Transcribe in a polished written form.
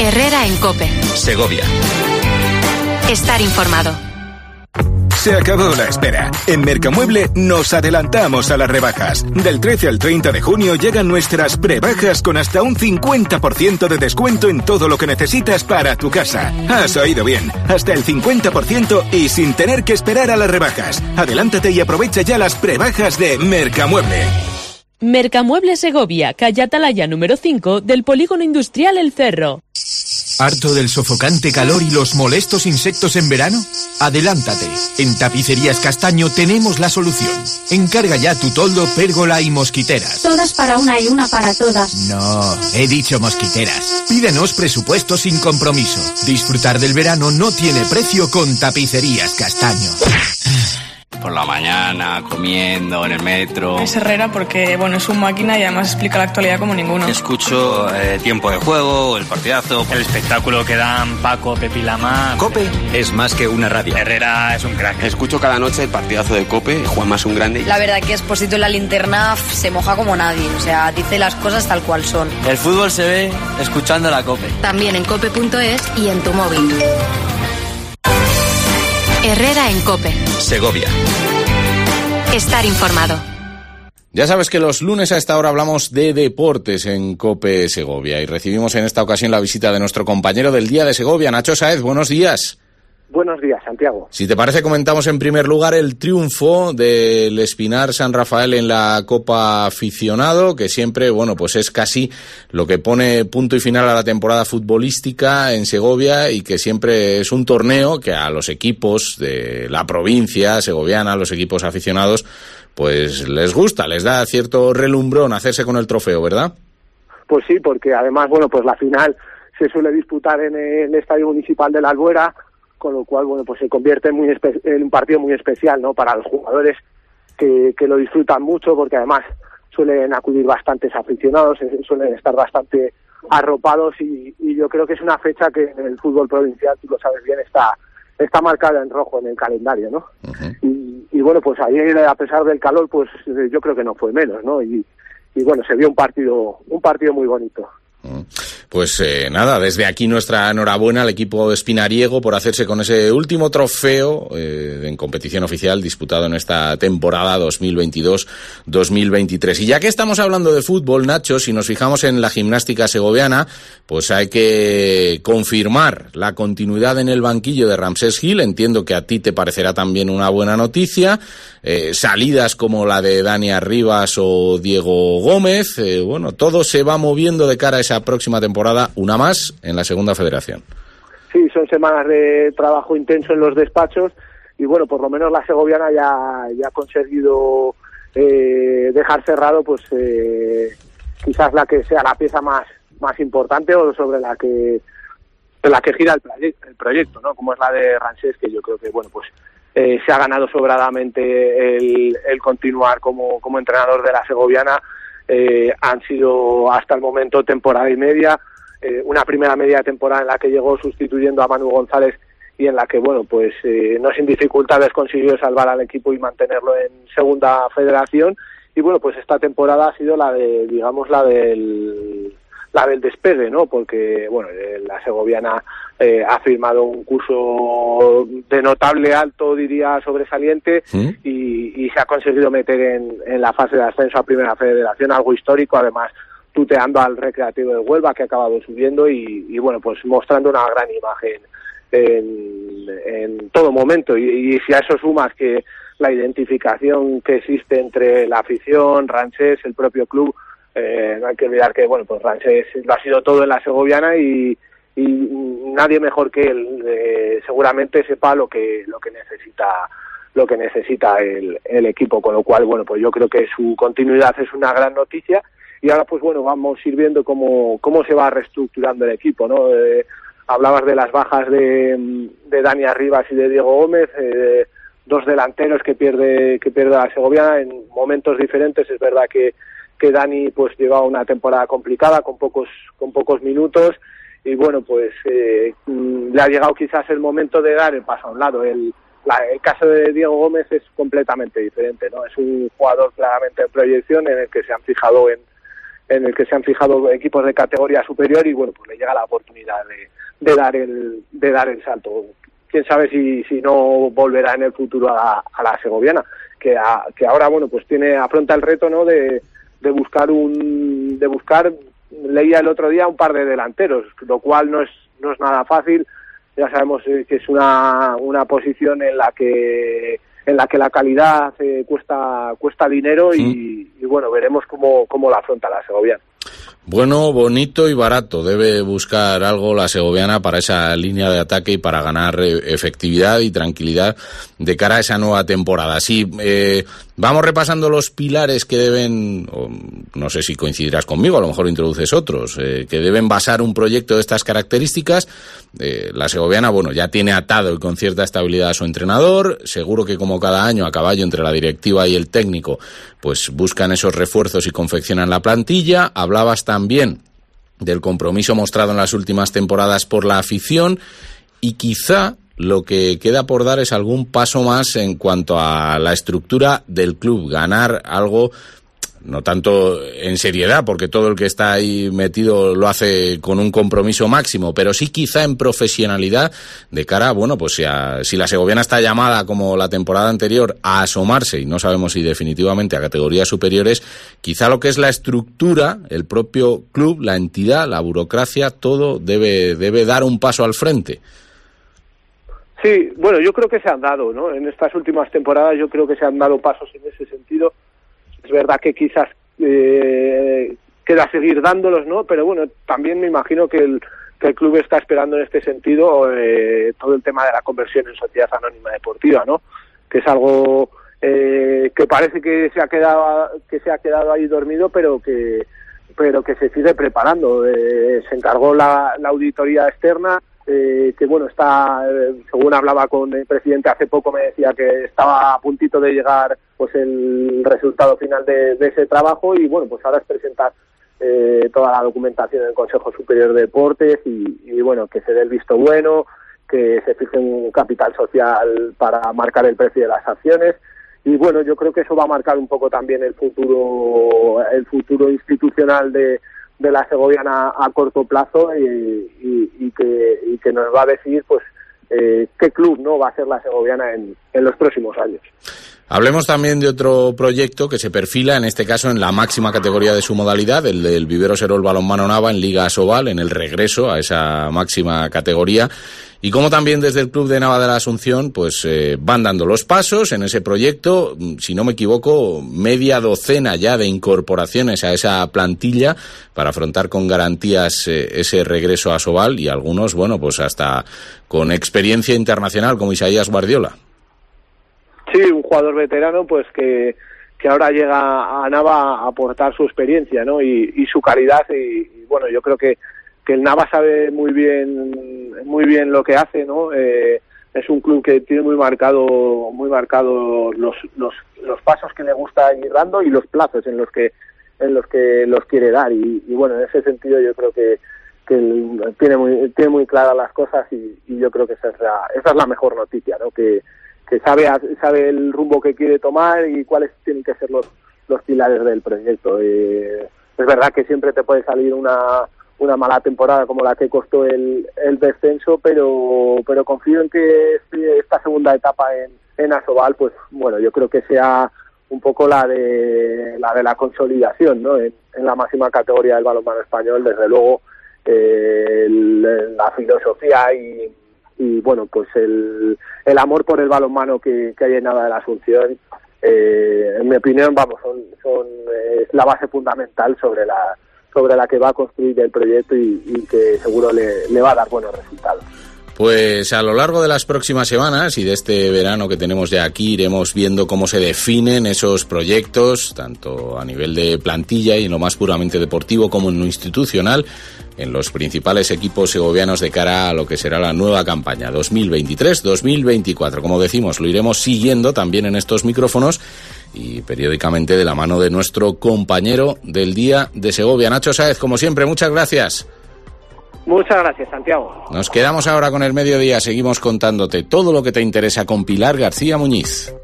Herrera en COPE. Segovia. Estar informado. Se acabó la espera. En Mercamueble nos adelantamos a las rebajas. Del 13 al 30 de junio llegan nuestras prebajas con hasta un 50% de descuento en todo lo que necesitas para tu casa. Has oído bien, hasta el 50% y sin tener que esperar a las rebajas. Adelántate y aprovecha ya las prebajas de Mercamueble. Mercamueble Segovia, calle Atalaya número 5 del Polígono Industrial El Cerro. ¿Harto del sofocante calor y los molestos insectos en verano? Adelántate. En Tapicerías Castaño tenemos la solución. Encarga ya tu toldo, pérgola y mosquiteras. Todas para una y una para todas. No, he dicho mosquiteras. Pídenos presupuesto sin compromiso. Disfrutar del verano no tiene precio con Tapicerías Castaño. Por la mañana, comiendo, en el metro. Es Herrera porque, bueno, es un máquina y además explica la actualidad como ninguno. Escucho tiempo de juego, el partidazo, el espectáculo que dan Paco, Pepi y Lama. COPE es más que una radio. Herrera es un crack. Escucho cada noche el partidazo de COPE, Juanma es un grande. La verdad que Expósito en la linterna se moja como nadie, o sea, dice las cosas tal cual son. El fútbol se ve escuchando la COPE. También en cope.es y en tu móvil. Herrera en COPE. Segovia. Estar informado. Ya sabes que los lunes a esta hora hablamos de deportes en COPE Segovia y recibimos en esta ocasión la visita de nuestro compañero del Día de Segovia, Nacho Sáez. Buenos días. Buenos días, Santiago. Si te parece, comentamos en primer lugar el triunfo del Espinar San Rafael en la Copa Aficionado, que siempre, bueno, pues es casi lo que pone punto y final a la temporada futbolística en Segovia y que siempre es un torneo que a los equipos de la provincia segoviana, a los equipos aficionados, pues les gusta, les da cierto relumbrón hacerse con el trofeo, ¿verdad? Pues sí, porque además, bueno, pues la final se suele disputar en el Estadio Municipal de la Albuera, con lo cual, bueno, pues se convierte en un partido muy especial, ¿no?, para los jugadores que lo disfrutan mucho, porque además suelen acudir bastantes aficionados, suelen estar bastante arropados y yo creo que es una fecha que en el fútbol provincial, tú lo sabes bien, está marcada en rojo en el calendario, ¿no? Uh-huh. Y bueno, pues ayer, a pesar del calor, pues yo creo que no fue menos, ¿no? Y bueno, se vio un partido muy bonito. Pues nada, desde aquí nuestra enhorabuena al equipo espinariego por hacerse con ese último trofeo en competición oficial disputado en esta temporada 2022-2023. Y ya que estamos hablando de fútbol, Nacho, si nos fijamos en la gimnástica segoviana, pues hay que confirmar la continuidad en el banquillo de Ramsés Gil. Entiendo que a ti te parecerá también una buena noticia. Salidas como la de Dani Arribas o Diego Gómez, bueno, todo se va moviendo de cara a esa próxima temporada, una más en la Segunda Federación. Sí, son semanas de trabajo intenso en los despachos y bueno, por lo menos la segoviana ya ha conseguido dejar cerrado pues quizás la que sea la pieza más importante o sobre la que gira el proyecto, ¿no? Como es la de Ramsés, que yo creo que bueno, pues se ha ganado sobradamente el continuar como entrenador de la segoviana. Han sido hasta el momento temporada y media, una primera media temporada en la que llegó sustituyendo a Manu González y en la que, bueno, pues no sin dificultades consiguió salvar al equipo y mantenerlo en Segunda Federación. Y bueno, pues esta temporada ha sido la del despegue, ¿no? Porque, bueno, la segoviana ha firmado un curso de notable alto, diría, sobresaliente, y se ha conseguido meter en la fase de ascenso a Primera Federación, algo histórico, además tuteando al Recreativo de Huelva, que ha acabado subiendo, y bueno, pues mostrando una gran imagen en todo momento. Y si a eso sumas que la identificación que existe entre la afición, Ramsés, el propio club, no hay que olvidar que bueno, pues Ramsés lo ha sido todo en la segoviana y nadie mejor que él seguramente sepa lo que necesita el equipo, con lo cual bueno, pues yo creo que su continuidad es una gran noticia y ahora pues bueno, vamos a ir viendo cómo se va reestructurando el equipo, ¿no? Hablabas de las bajas de Dani Arribas y de Diego Gómez, dos delanteros que pierde la segoviana en momentos diferentes. Es verdad que Dani pues llevaba una temporada complicada con pocos minutos y bueno, pues le ha llegado quizás el momento de dar el paso a un lado. El caso de Diego Gómez es completamente diferente, ¿no? Es un jugador claramente en proyección, en el que se han fijado en el que se han fijado equipos de categoría superior y bueno, pues le llega la oportunidad de dar el salto. Quién sabe si no volverá en el futuro a la segoviana, que ahora bueno pues afronta el reto, ¿no?, de buscar leía el otro día un par de delanteros, lo cual no es nada fácil. Ya sabemos que es una posición en la que la calidad cuesta dinero y bueno, veremos cómo la afronta la segoviana. Bueno, bonito y barato. Debe buscar algo la segoviana para esa línea de ataque y para ganar efectividad y tranquilidad de cara a esa nueva temporada. Sí, vamos repasando los pilares que deben, no sé si coincidirás conmigo, a lo mejor introduces otros, que deben basar un proyecto de estas características. La segoviana, bueno, ya tiene atado y con cierta estabilidad a su entrenador. Seguro que como cada año, a caballo entre la directiva y el técnico, pues buscan esos refuerzos y confeccionan la plantilla. Hablabas también del compromiso mostrado en las últimas temporadas por la afición y quizá lo que queda por dar es algún paso más en cuanto a la estructura del club, ganar algo, no tanto en seriedad, porque todo el que está ahí metido lo hace con un compromiso máximo, pero sí quizá en profesionalidad de cara, bueno, pues si la segoviana está llamada, como la temporada anterior, a asomarse, y no sabemos si definitivamente a categorías superiores, quizá lo que es la estructura, el propio club, la entidad, la burocracia, todo debe dar un paso al frente. Sí, bueno, yo creo que se han dado, ¿no? En estas últimas temporadas yo creo que se han dado pasos en ese sentido. Es verdad que quizás queda seguir dándolos, ¿no? Pero bueno, también me imagino que el club está esperando en este sentido todo el tema de la conversión en sociedad anónima deportiva, ¿no? Que es algo que parece que se ha quedado ahí dormido, pero que se sigue preparando. Se encargó la auditoría externa. Que bueno, está, según hablaba con el presidente hace poco, me decía que estaba a puntito de llegar pues el resultado final de ese trabajo y bueno, pues ahora es presentar toda la documentación en el Consejo Superior de Deportes y bueno, que se dé el visto bueno, que se fije un capital social para marcar el precio de las acciones y bueno, yo creo que eso va a marcar un poco también el futuro institucional de la segoviana a corto plazo y que nos va a decidir pues qué club no va a ser la segoviana en los próximos años. Hablemos también de otro proyecto que se perfila, en este caso en la máxima categoría de su modalidad, el del Vivero Serol Balonmano Nava en Liga Asobal, en el regreso a esa máxima categoría. Y como también desde el Club de Nava de la Asunción, pues van dando los pasos en ese proyecto, si no me equivoco, media docena ya de incorporaciones a esa plantilla para afrontar con garantías ese regreso a Asobal y algunos, bueno, pues hasta con experiencia internacional como Isaías Guardiola. Sí, un jugador veterano pues que ahora llega a Nava a aportar su experiencia, ¿no? y su calidad y bueno, yo creo que el Nava sabe muy bien lo que hace, ¿no? Es un club que tiene muy marcado los pasos que le gusta ir dando y los plazos en los que los quiere dar y bueno, en ese sentido yo creo que tiene muy claras las cosas y yo creo que esa es la mejor noticia, ¿no? Que sabe el rumbo que quiere tomar y cuáles tienen que ser los pilares del proyecto. Es verdad que siempre te puede salir una mala temporada como la que costó el descenso, pero confío en que esta segunda etapa en Asobal, pues bueno, yo creo que sea un poco la de la consolidación, ¿no? En la máxima categoría del balonmano español, desde luego la filosofía y bueno, pues el amor por el balonmano que hay en Nava de la Asunción, en mi opinión, vamos, es la base fundamental sobre la que va a construir el proyecto y que seguro le va a dar buenos resultados. Pues a lo largo de las próximas semanas y de este verano que tenemos ya aquí iremos viendo cómo se definen esos proyectos, tanto a nivel de plantilla y en lo más puramente deportivo como en lo institucional, en los principales equipos segovianos de cara a lo que será la nueva campaña 2023-2024. Como decimos, lo iremos siguiendo también en estos micrófonos y periódicamente de la mano de nuestro compañero del Día de Segovia, Nacho Sáez. Como siempre, muchas gracias. Muchas gracias, Santiago. Nos quedamos ahora con el mediodía. Seguimos contándote todo lo que te interesa con Pilar García Muñiz.